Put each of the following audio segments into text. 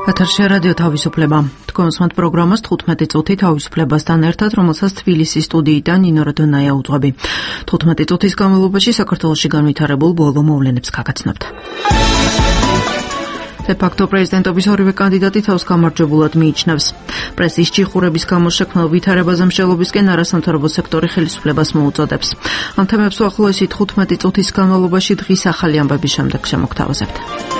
ეთერში რადიო თავისუფლება. თქვენსმათ პროგრამას 15 წუთი თავისუფლებასთან ერთად, რომელსაც თბილისის სტუდიიდან ნინო როდონაია უძღვები. 15 წუთის განმავლობაში საქართველოში განვითარებულ ბოლო მოვლენებს გაგაცნობთ. დე-ფაქტო პრეზიდენტობის ორივე კანდიდატი თავს გამარჯვებულად მიიჩნევს. პრესის ჭიხურების გამო შექმნილ ვითარებაზე მსჯელობისკენ არასამთავრობო სექტორი ხელისუფლებას მოუწოდებს. ამ თემებს უახლოესი 15 წუთის განმავლობაში დღის ახალი ამბების შემდეგ შემოგთავაზებთ.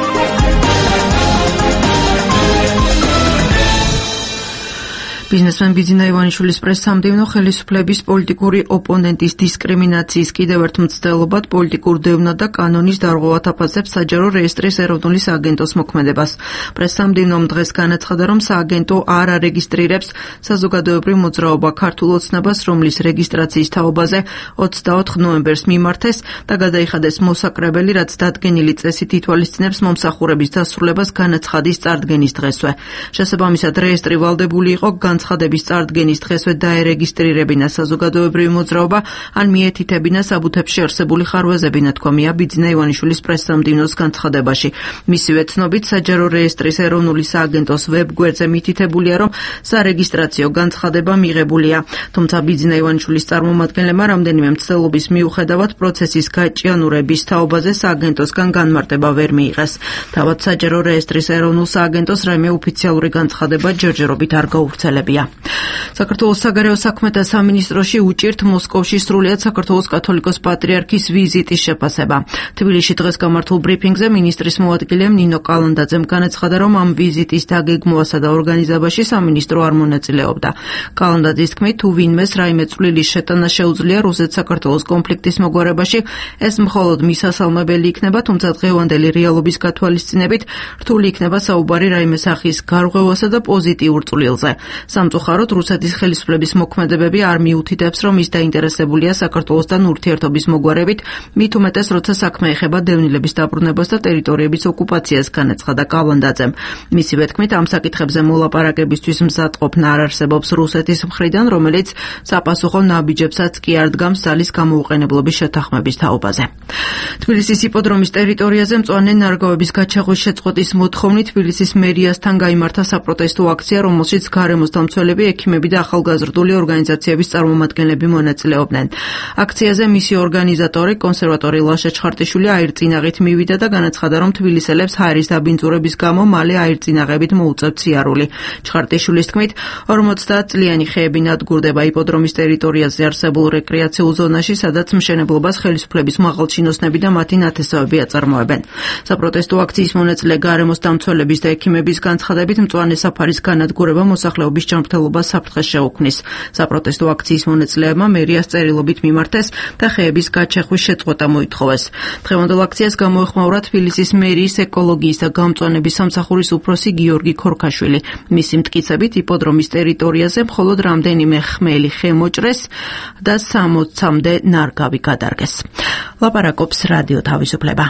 ბიზნესმენ ბიძინა ივანიშვილის პრეს-სამდივნო ხელისუფლების პოლიტიკური ოპონენტის დისკრიმინაციის კიდევ ერთ მცდელობად პოლიტიკურ დევნა და კანონის დარღვევად აფასებს საჯარო რეესტრის ეროვნული სააგენტოს მოქმედებას. პრეს-სამდივნომ დღეს განაცხადა, რომ სააგენტო არ არეგისტრირებს საზოგადოებრივ მოძრაობა ქართულ ოცნებას, რომლის რეგისტრაციის თაობაზე 24 ნოემბერს მიმართეს და გადაიხადეს მოსაკრებელი, რაც დადგენილი წესით ითვალისწინებს მომსახურების დასრულებას განაცხადის წარდგენის დღესვე. შესაბამისად, რეესტრი ვალდებული იყო განცხადების წარდგენის დღესვე დაერეგისტრირებინა საზოგადოებრივი მოძრაობა ან მიეთითებინა საბუთებში არსებული ხარვეზები, ნათქვამია ბიძინა ივანიშვილის პრეს-სამდივნოს განცხადებაში. მისივე ცნობით, საჯარო რეესტრის ეროვნული სააგენტოს ვებგვერდზე მითითებულია, რომ სარეგისტრაციო განცხადება მიღებულია. თუმცა ბიძინა ივანიშვილის წარმომადგენლებმა რამდენიმე მცდელობის მიუხედავად პროცესის გაჭიანურების თაობაზე სააგენტოსგან განმარტება ვერ მიიღეს. თავად საჯარო რეესტრის ეროვნულ სააგენტოს რაიმე ოფიციალური განცხადება ჯერჯერობით არ გაუვრცელებია. საქართველოს საგარეო საქმეთა სამინისტროში უჭირთ მოსკოვში სრულიად საქართველოს კათოლიკოს პატრიარქის ვიზიტის შეფასება. თბილისში დღეს გამართულ ბრიფინგზე მინისტრის მოადგილემ ნინო კალანდაძემ განაცხადა, რომ ამ ვიზიტის დაგეგმვასა და ორგანიზებაში სამინისტრო არ მონაწილეობდა. კალანდაძის თქმით, თუ ვინმეს რაიმე წვლილის შეტანა შეუძლია რუსეთ-საქართველოს კონფლიქტის მოგვარებაში, ეს მხოლოდ მისასალმებელი იქნება, თუმცა დღევანდელი რეალობის გათვალისწინებით რთული იქნება საუბარი რაიმე სახის გარღვევასა და პოზიტიურ წვლილზე. სამწუხაროდ, რუსეთის ხელისუფლების მოქმედებები არ მიუთითებს, რომ ის დაინტერესებულია საქართველოსთან ურთიერთობის მოგვარებით, მით უმეტეს, როცა საქმე ეხება დევნილების დაბრუნებას და ტერიტორიების ოკუპაციას, განაცხადა კალანდაძემ. მისივე თქმით, ამ საკითხებზე მოლაპარაკებისთვის მზადყოფნა არ არსებობს რუსეთის მხრიდან, რომელიც საპასუხო ნაბიჯებსაც კი არ დგამს ძალის გამოუყენებლობის შეთანხმების თაობაზე. თბილისის იპოდრომის ტერიტორიაზე მწვანე ნარგავების გაჩაღვის შეწყვეტის მოთხოვნით თბილისის მერიასთან გაიმართა საპროტესტო აქცია, რომელშიც გარემოს დამცველები, ექიმები და ახალგაზრდული ორგანიზაციების წარმომადგენლები მონაწილეობდნენ. აქციაზე მისი ორგანიზატორი, კონსერვატორი ლაშა ჩხარტიშვილი აირწინაღით მივიდა და განაცხადა, რომ თბილისელებს ჰაერის დაბინძურების გამო მალე აირწინაღებით მოუწევთ სიარული. ჩხარტიშვილის თქმით, 50 წლიანი ხეები ნადგურდება იპოდრომის ტერიტორიაზე არსებულ რეკრეაციულ ზონაში, სადაც მშენებლობას ხელისუფლების მაღალჩინოსნები და მათი ნათესავები აწარმოებენ. საპროტესტო აქციის მონაწილე გარემოს დამცველების და ექიმების განცხადებით, მწვანე საფარის განადგურება მოსახლეობის ჯანმრთელობას საფრთხეს შეუქმნის. საპროტესტო აქციის მონაწილეებმა მერიას წერილობით მიმართეს და ხეების გაჩეხვის შეწყვეტა მოითხოვეს. დღევანდელ აქციას გამოეხმაურა თბილისის მერიის ეკოლოგიის და გამწვანების სამსახურის უფროსი გიორგი ქორქაშვილი. მისი მტკიცებით, იპოდრომის ტერიტორიაზე მხოლოდ რამდენიმე ხმელი ხე მოჭრეს და 60-მდე ნარგავი გადარგეს. ლაპარაკობს რადიო თავისუფლება.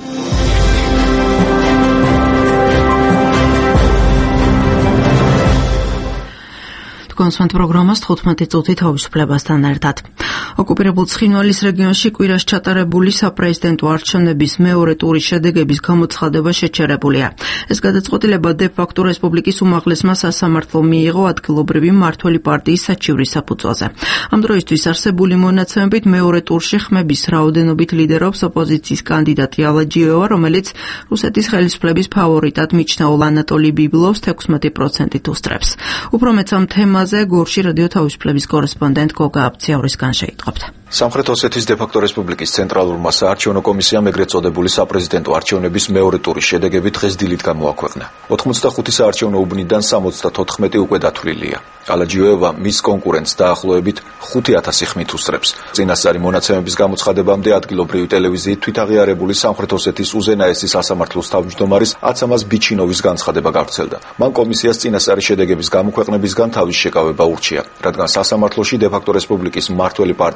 კონსვანტ პროგრამას 15 წუთი თავისუფლებასთან ერთად. ოკუპირებულ ცხინვალის რეგიონში კვირას ჩატარებული საპრეზიდენტო არჩევნების მეორე ტურის შედეგების გამოცხადება შეჩერებულია. ეს გადაწყვეტილება დე-ფაქტო რესპუბლიკის უმაღლესმა სასამართლომ მიიღო ადგილობრივი მმართველი პარტიის საჩივრის საფუძველზე. ამ დროისთვის არსებული მონაცემებით მეორე ტურში ხმების რაოდენობით ლიდერობს ოპოზიციის კანდიდატი ალაჯიევა, რომელიც რუსეთის ხელისუფლების ფავორიტად მიჩნეულ ანატოლი ბიბლოვს 16%-ით უსწრებს. უფრო მეც ამ თემაზე გორში რადიო თავისუფლების კორესპონდენტ გოგა აბციაურისგან შეიტყობთ. სამხრეთ ოსეთის დე-ფაქტო რესპუბლიკის ცენტრალურმა საარჩევნო კომისიამ ეგრეთ წოდებული საპრეზიდენტო არჩევნების მეორე ტურის შედეგები დღეს დილით გამოაქვეყნა. 85 საარჩევნო უბნიდან 74 უკვე დათვლილია. ალაჯიევა მის კონკურენტს დაახლოებით 5000 ხმით უსწრებს. წინასწარი მონაცემების გამოცხადებამდე ადგილობრივი ტელევიზიით თვითაღიარებული სამხრეთ ოსეთის უზენაესი სასამართლოს თავმჯდომარის აცამას ბიჩინოვის განცხადება გავრცელდა. მან კომისიას წინასწარი შედეგების გამოქვეყნებისგან თავის შეკავება ურჩია, რადგან სასამართლოში დე-ფაქტო რესპუბლიკის მმართველი პარტიის მიერ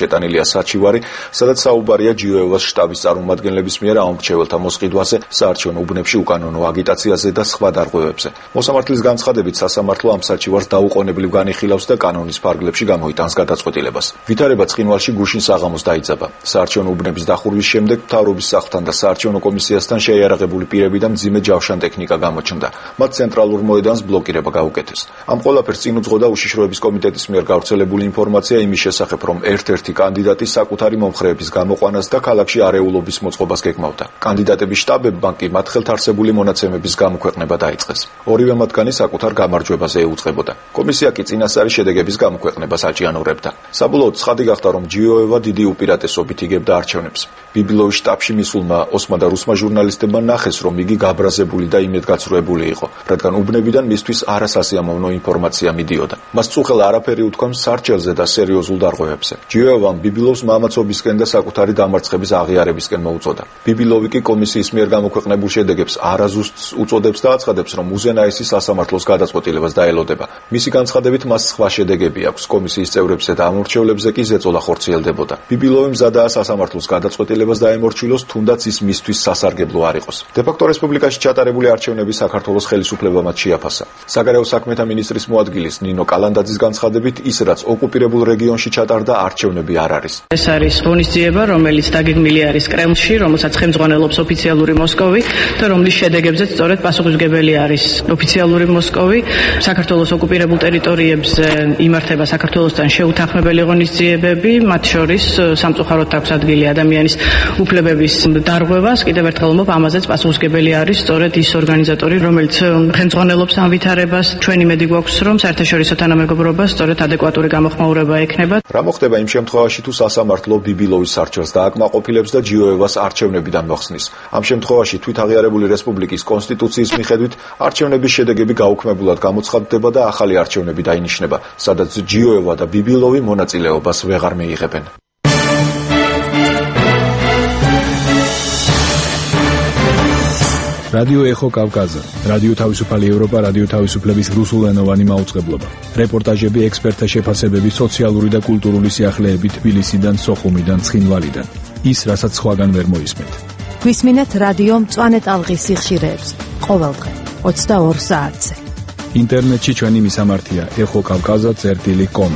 შეტანილია საჩივარი, სადაც საუბარია GOEV-ს შტაბის წარმომადგენლების მიერ ამომრჩეველთა მოსყიდვაზე, საარჩევნო უბნებში უკანონო აგიტაციაზე და სხვა დარღვევებზე. მოსამართლის განცხადებით, სასამართლო ამ საჩივარს დაუყოვნებლივ განიხილავს და კანონის ფარგლებში გამოიტანს გადაწყვეტილებას. ვითარება ცხინვალში გუშინ საღამოს დაიძაბა. საარჩევნო უბნების დახურვის შემდეგ მთავრობის სახლთან და საარჩევნო კომისიასთან შეიარაღებული პირები და მძიმე ჯავშან ტექნიკა გამოჩნდა. მათ ცენტრალურ მოედანს ბლოკირება გაუკეთეს. ამ ყველაფერს წინ უძღოდა უშიშროების კომიტეტის მიერ გავრცელებული ინფორმაცია იმის შესახებ, რომ ერთ-ერთი კანდიდატი საკუთარი მომხრეების გამოყვანას და ქალაქში არეულობის მოწყობას გეგმავდა. კანდიდატების შტაბებმა კი მათ ხელთ არსებული მონაცემების გამოქვეყნება დაიწყეს. ორივე მათგანი საკუთარ გამარჯვებაზე ეუწყებოდა. კომისია კი წინასწარი შედეგების გამოქვეყნებას აჭიანურებდა. საბოლოოდ ცხადი გახდა, რომ GOEV დიდი უპირატესობით იგებდა არჩევნებს. ბიბილოვის შტაბში მისულმა ოსმა და რუსმა ჟურნალისტებმა ნახეს, რომ იგი გაბრაზებული და იმედგაცრუებული იყო, რადგან უბნებიდან მისთვის არასასიამოვნო ინფორმაცია მიდიოდა. მას წუხელ არაფერი უთქვამს სარჩელზე და სერიოზულ დარღვევებზე. GOEV-ამ ბიბილოვს მამაცობისკენ და საკუთარი დამარცხების აღიარებისკენ მოუწოდა. ბიბილოვი კი კომისიის მიერ გამოქვეყნებულ შედეგებს არაზუსტს უწოდებს და აცხადებს, რომ უზენაესი სასამართლოს გადაწყვეტილებას დაელოდება. მისი განცხადებით მას სხვა შედეგები აქვს, კომისიის წევრებზე და ამორჩევლებზე კი ზეწოლა ხორციელდებოდა. ბიბილოვი მზადაა სასამართლოს გადაწყვეტილებას დაემორჩილოს, თუნდაც ის მისთვის სასარგებლო არ იყოს. დე-ფაქტო რესპუბლიკაში ჩატარებული არჩევნები საქართველოს ხელისუფლებამ შეაფასა. საგარეო საქმეთა მინისტრის მოადგილის ნინო კალანდაძის განცხადებით, ის რაც ოკუპირებულ რეგიონში ჩატარდა, არჩევნები არ არის. ეს არის ღონისძიება, რომელიც დაგეგმილი არის კრემლში, რომელსაც ხელმძღვანელობს ოფიციალური მოსკოვი და რომლის შედეგებზეც სწორედ პასუხისმგებელი არის ოფიციალური მოსკოვი. საქართველოს ოკუპირებულ ტერიტორიებზე იმართება საქართველოსთან შეუთანხმებელი ღონისძიებები, მათ შორის სამწუხაროდ აქვს ადგილი ადამიანის უფლებების დარღვევას. კიდევ ერთხელ ვამბობ, ამაზეც პასუხისმგებელი არის სწორედ ის ორგანიზატორი, რომელიც ხელმძღვანელობს ამ ვითარებას. ჩვენი იმედი გვაქვს, რომ საერთაშორისო თანამეგობრობას სწორედ ადეკვატური გამოხმაურება ექნება. რა მოხდება იმ შემთხვევაში, თუ სასამართლო ბიბილოვის სარჩელს დააკმაყოფილებს და GOEV-ს არჩევნებიდან მოხსნის? ამ შემთხვევაში თვითაღიარებული რესპუბლიკის კონსტიტუციის მიხედვით არჩევნების შედეგები გაუქმებულად გამოცხადდება და ახალი არჩევნები დაინიშნება, სადაც GOEV და ბიბილოვი მონაწილეობას ვეღარ მიიღებენ. რადიო ეხო კავკაზა, რადიო თავისუფალი ევროპა, რადიო თავისუფლების რუსულენოვანი მაუწყებლობა. რეპორტაჟები, ექსპერტთა შეფასებები, სოციალური და კულტურული სიახლეები თბილისიდან, სოხუმიდან, ცხინვალიდან. ის, რასაც სხვაგან ვერ მოისმენთ. გვისმინეთ რადიო მწვანე ტალღის სიხშირეებს ყოველდღე 22 საათზე. ინტერნეტში ჩვენი მისამართია ეხოკავკაზა.com.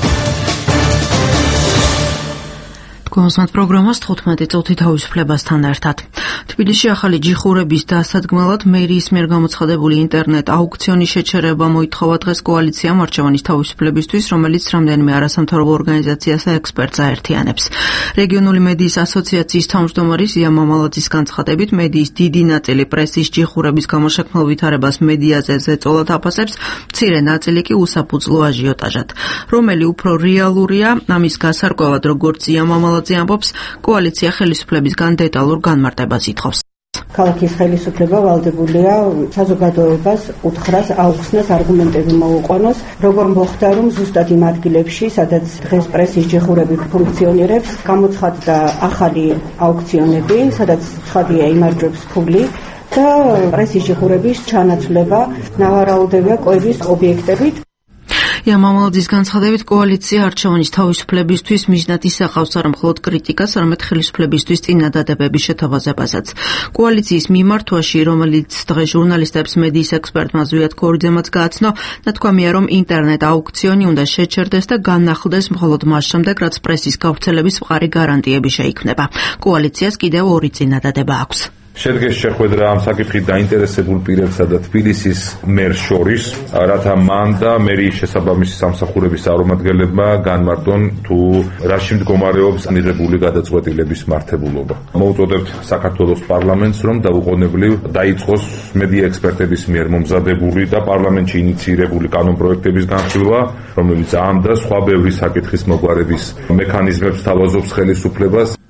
გონსმათ პროგრამას 15 წუთი თავისუფლებასთან ერთად. თბილისში ახალი ჯიხურების დასადგმელად მერიის მიერ გამოცხადებული ინტერნეტ აუქციონის შეჩერება მოითხოვა დღეს კოალიციამ არჩევანის თავისუფლებისთვის, რომელიც რამდენიმე არასამთავრობო ორგანიზაციას და ექსპერტს აერთიანებს. რეგიონული მედიის ასოციაციის თავმჯდომარე ზია მამალაძის განცხადებით, მედიის დიდი ნაწილი პრესის ჯიხურების გამოშექმნილ ვითარებას მედიაზე ზეწოლად აფასებს, მცირე ნაწილი კი უსაფუძვლო აჟიოტაჟად. რომელი უფრო რეალურია, ამის გასარკვევად, როგორც ზია მამალაძე ამბობს, კოალიცია ხელისუფლებისგან დეტალურ განმარტებას ითხოვს. ქალაქის ხელისუფლება ვალდებულია საზოგადოებას უთხრას აუხსნას არგუმენტები მოუყონოს, როგორ მოხდა, რომ ზუსტად იმ ადგილებში, სადაც დღეს პრესის ჯიხურები ფუნქციონირებს, გამოცხადდა ახალი აუქციონები, სადაც ცხადია იმარჯვებს ფული და პრესის ჯიხურების ჩანაცვლება ნავარაუდევია კოების ობიექტებით. მამალაძის განცხადებით, კოალიცია არჩევანის თავისუფლებისთვის მიზნად ისახავს არა მხოლოდ კრიტიკას, არამედ ხელისუფლებისთვის წინადადებების შეთავაზებასაც. კოალიციის მიმართვაში, რომელიც დღეს ჟურნალისტებს მედიის ექსპერტმა ზვიად ქორიძემაც გააცნო, ნათქვამია, რომ ინტერნეტ აუქციონი უნდა შეჩერდეს და განახლდეს მხოლოდ მას შემდეგ, რაც პრესის გავრცელების მყარი გარანტიები შეიქმნება. კოალიციას კიდევ ორი წინადადება აქვს. შედგეს შეხვედრა ამ საკითხით დაინტერესებულ პირებსა და თბილისის მერს შორის, რათა მან და მერიის შესაბამისი სამსახურების წარმომადგენლებმა განმარტონ, თუ რაში მდგომარეობს მიღებული გადაწყვეტილების მართებულობა. მოუწოდებთ საქართველოს პარლამენტს, რომ დაუყოვნებლივ დაიწყოს მედია ექსპერტების მიერ მომზადებული და პარლამენტში ინიციირებული კანონპროექტების განხილვა, რომელიც ამ და სხვა ბევრი საკითხის მოგვარების მექანიზმებს თავაზობს ხელისუფლებას.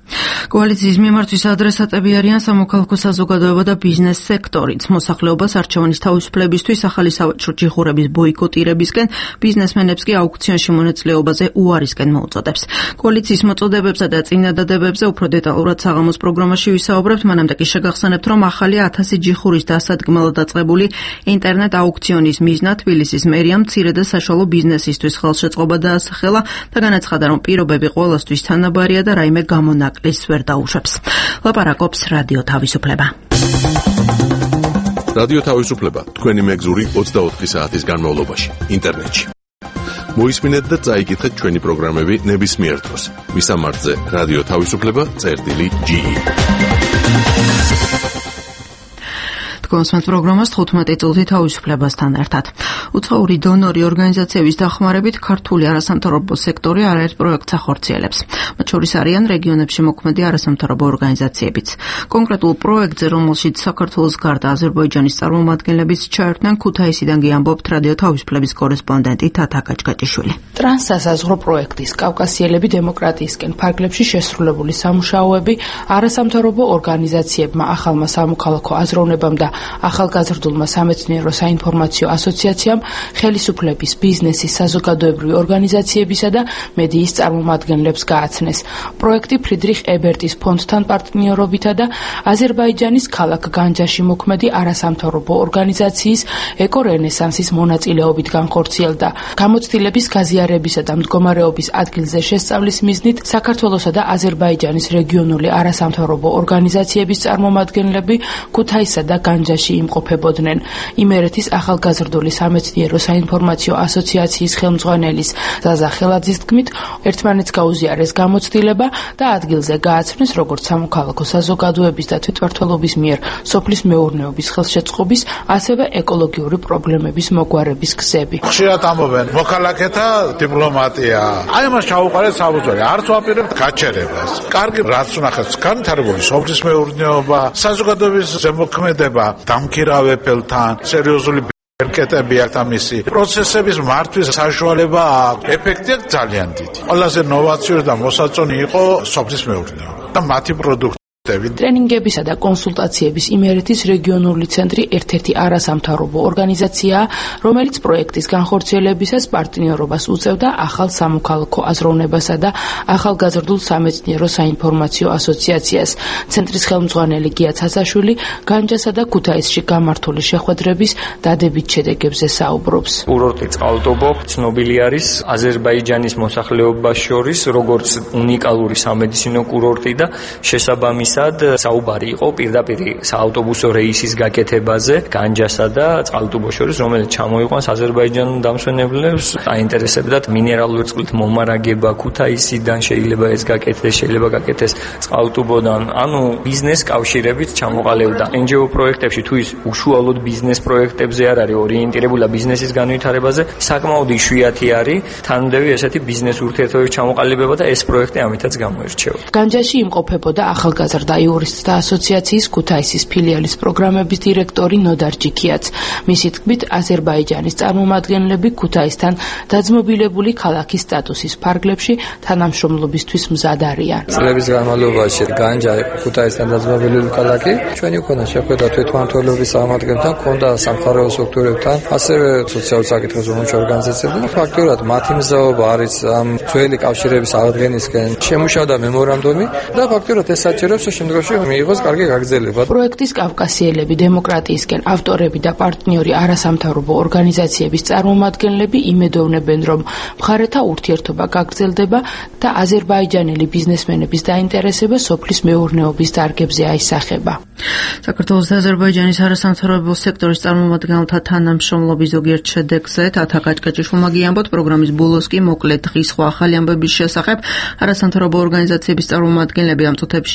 კოალიციის მიმართვის ადრესატები არიან სამოქალაქო საზოგადოება და ბიზნეს სექტორიც. მოსახლეობას არჩევანის თავისუფლებისთვის ახალი სავაჭრო ჯიხურების ბოიკოტირებისკენ, ბიზნესმენებს კი აუქციონში მონაწილეობაზე უარისკენ მოუწოდებს. კოალიციის მოწოდებებზე და წინადადებებზე უფრო დეტალურად საღამოს პროგრამაში ვისაუბრებთ, მანამდე კი შეგახსენებთ, რომ ახალი 1000 ჯიხურის დასადგმელად დაწყებული ინტერნეტ აუქციონის მიზნად თბილისის მერიამ მცირე და საშუალო ბიზნესისთვის ხელშეწყობა დაასახელა და განაცხადა, რომ პირობები ყველასთვის თანაბარია და რაიმე გამონაკლისს ვერ დაუშვებს. ლაპარაკობს რადიო თავისუფლება. რადიო თავისუფლება თქვენი მეგზური 24 საათის განმავლობაში ინტერნეტში. მოისმინეთ და წაიკითხეთ ჩვენი პროგრამები ნებისმიერ დროს. მისამართზე რადიო თავისუფლება.ge. კონსმენთ პროგრამას 15 წუთი თავისუფლებასთან ერთად. უცხოური დონორი ორგანიზაციების დახმარებით ქართული არასამთავრობო სექტორი არაერთ პროექტს ახორციელებს. მათ შორის არიან რეგიონებში მოქმედი არასამთავრობო ორგანიზაციებიც. კონკრეტულ პროექტზე, რომელშიც საქართველოს გარდა აზერბაიჯანის წარმომადგენლებიც ჩაერთნენ, ქუთაისიდან კი ამბობთ რადიო თავისუფლების კორესპონდენტი თათა გაჭგაჭიშვილი. ტრანსსასაზღვრო პროექტის კავკასიელები დემოკრატიისკენ ფარგლებში შესრულებული სამუშაოები არასამთავრობო ორგანიზაციებმა, ახალმა სამოქალაქო აზროვნებამ და ახალგაზრდულმა სამეცნიერო საინფორმაციო ასოციაციამ, ხელისუფლების, ბიზნესის, საზოგადოებრივი ორგანიზაციებისა და მედიის წარმომადგენლებს გააცნეს. პროექტი ფრიდრიხ ებერტის ფონდთან პარტნიორობითა და აზერბაიჯანის ქალაქ განჯაში მოქმედი არასამთავრობო ორგანიზაციის ეკორენესანსის მონაწილეობით განხორციელდა. გამოცდილების გაზიარებისა და მდგომარეობის ადგილზე შესწავლის მიზნით საქართველოსა და აზერბაიჯანის რეგიონული არასამთავრობო ორგანიზაციების წარმომადგენლები ქუთაისსა და განჯაში იმყოფებოდნენ. იმერეთის ახალგაზრდული სამეცნიერო საინფორმაციო ასოციაციის ხელმძღვანელის ზაზა ხელაძის თქმით, ერთმანეთს გაუზიარეს გამოცდილება და ადგილზე გააცნეს როგორც სამოქალაქო საზოგადოების და თვითმმართველობის მიერ სოფლის მეურნეობის ხელშეწყობის, ასევე ეკოლოგიური პრობლემების მოგვარების გზები. ხშირად ამბობენ, მოქალაქეთა დიპლომატია. აი მას ჩაუყარეთ საფუძველი, არც ვაპირებთ გაჩერებას. კარგი რაც ვნახეთ, განვითარებული სოფლის მეურნეობა, საზოგადოების ზემოქმედება, დამქირავებელთან, სერიოზული ერკეტები აქვს ამისი პროცესების მართვის საშუალება აქვს. ეფექტი აქვს ძალიან დიდი. ყველაზე ნოვაციური და მოსაწონი იყო სოფლის მეურნეობა და მათი პროდუქტი. ტრენინგებისა და კონსულტაციების იმერეთის რეგიონული ცენტრი ერთ-ერთი არასამთავრობო ორგანიზაციაა, რომელიც პროექტის განხორციელებისას პარტნიორობას უწევდა ახალ სამოქალაქო აზროვნებასა და ახალგაზრდულ სამეცნიერო საინფორმაციო ასოციაციას. ცენტრის ხელმძღვანელი გია ცაცაშვილი განჯასა და ქუთაისში გამართული შეხვედრების დადებით შედეგებზე საუბრობს. კურორტი წყალტუბო ცნობილი არის აზერბაიჯანის მოსახლეობას შორის როგორც უნიკალური სამედიცინო კურორტი და შესაბამისად საუბარი იყო პირდაპირ საავტობუსო რეისის გაკეთებაზე განჯასა და წყალტუბოს შორის, რომელიც ჩამოიყვანს აზერბაიჯანულ დამსვენებლებს. აინტერესებდათ მინერალური წყლით მომარაგება ქუთაისიდან, შეიძლება ეს გაკეთდეს, შეიძლება გაკეთდეს წყალტუბოდან. ანუ ბიზნეს კავშირებით ჩამოყალევდა. NGO პროექტებში თუ ის უშუალოდ ბიზნეს პროექტებზე არ არის ორიენტირებულა ბიზნესის განვითარებაზე, საკმაოდ იშვიათი არის თანმდევი ესეთი ბიზნეს ურთიერთობების ჩამოყალიბება და ეს პროექტი ამითაც გამოირჩევა. განჯაში იმყოფებოდა ახალგაზრდა იურისტთა ასოციაციის ქუთაისის ფილიალის პროგრამების დირექტორი ნოდარ ჯიქიაც. მისი თქმით, აზერბაიჯანის წარმომადგენლები ქუთაისთან დაძმობილებული ქალაქის სტატუსის ფარგლებში თანამშრომლობისთვის მზად არიან. წლების განმავლობაში განჯა ქუთაისთან დაძმობილებული ქალაქი, ჩვენი მქონდა შეხვედრა თვითმმართველობის წარმომადგენლებთან, მქონდა სამხარეო სტრუქტურებთან, ასევე სოციალურ საკითხებზე მომხრე ორგანიზაციებთან. ფაქტობრივად მათი მზაობა არის ამ ძველი კავშირების აღდგენისკენ შემუშავდა მემორანდუმი და ფაქტობრივად ეს საჭიროებს შემდგომში მიიღოს კარგი გაგრძელება. პროექტის კავკასიელები დემოკრატიისკენ ავტორები და პარტნიორი არასამთავრობო ორგანიზაციების წარმომადგენლები იმედოვნებენ, რომ მხარეთა ურთიერთობა გაგრძელდება და აზერბაიჯანელი ბიზნესმენების დაინტერესება სოფლის მეურნეობის დარგებზე აისახება. საქართველოს და აზერბაიჯანის არასამთავრობო სექტორის წარმომადგენელთა თანამშრომლობის ზოგიერთ შედეგზე თათა გაჭგაჭიშვილმა გიამბოთ, პროგრამის ბოლოს კი მოკლედ დღის სხვა ახალი ამბების შესახებ არასამთავრობო ორგანიზაციების წარმომადგენლები ამ წუთებში იკრებებიან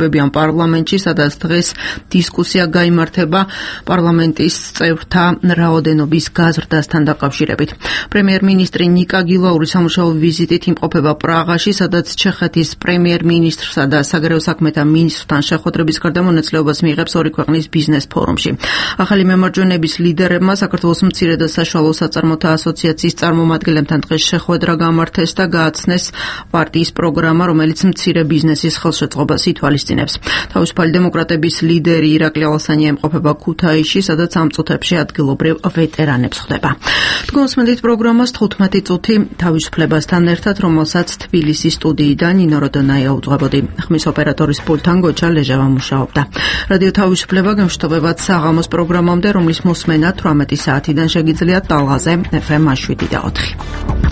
დაბრუნებიან პარლამენტში, სადაც დღეს დისკუსია გაიმართება პარლამენტის წევრთა რაოდენობის გაზრდასთან დაკავშირებით. პრემიერ-მინისტრი ნიკა გილაური სამუშაო ვიზიტით იმყოფება პრაღაში, სადაც ჩეხეთის პრემიერ-მინისტრსა და საგარეო საქმეთა მინისტრთან შეხვედრების გარდა მონაწილეობას მიიღებს ორი ქვეყნის ბიზნეს ფორუმში. ახალი მემარჯვენეების ლიდერებმა საქართველოს მცირე და საშუალო საწარმოთა ასოციაციის წარმომადგენლებთან დღეს შეხვედრა გამართეს და გააცნეს პარტიის პროგრამა, რომელიც მცირე ბიზნესის ხელშეწყობას ითვალისწინებს. თავისუფალი დემოკრატების ლიდერი ირაკლი ალასანია იმყოფება ქუთაისში, სადაც ამ წუთებში ადგილობრივ ვეტერანებს ხვდება. დგომსმენდით პროგრამას 15 წუთი თავისუფლებასთან ერთად, რომელსაც თბილისის სტუდიიდან ნინო როდონაია უძღვებოდი. ხმის ოპერატორის პულტთან გოჩა ლეჟავა მუშაობდა. რადიო თავისუფლება გემშვიდობებად საღამოს პროგრამამდე, რომლის მოსმენა 18 საათიდან შეგიძლიათ ტალღაზე FM 7 და 4.